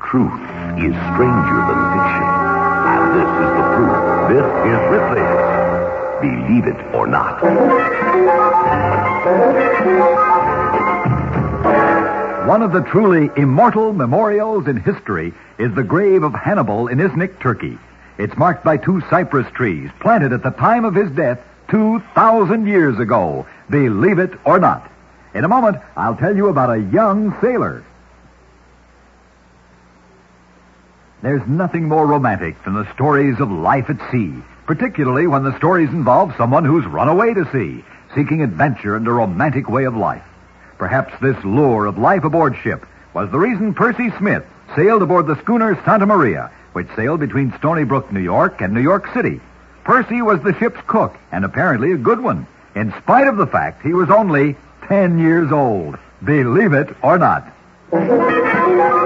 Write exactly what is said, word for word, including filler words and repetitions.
Truth is stranger than fiction. And this is the proof. This is Ripley's Believe It or Not. One of the truly immortal memorials in history is the grave of Hannibal in Iznik, Turkey. It's marked by two cypress trees planted at the time of his death two thousand years ago. Believe it or not. In a moment, I'll tell you about a young sailor. There's nothing more romantic than the stories of life at sea, particularly when the stories involve someone who's run away to sea, seeking adventure and a romantic way of life. Perhaps this lure of life aboard ship was the reason Percy Smith sailed aboard the schooner Santa Maria, which sailed between Stony Brook, New York, and New York City. Percy was the ship's cook, and apparently a good one, in spite of the fact he was only ten years old. Believe it or not.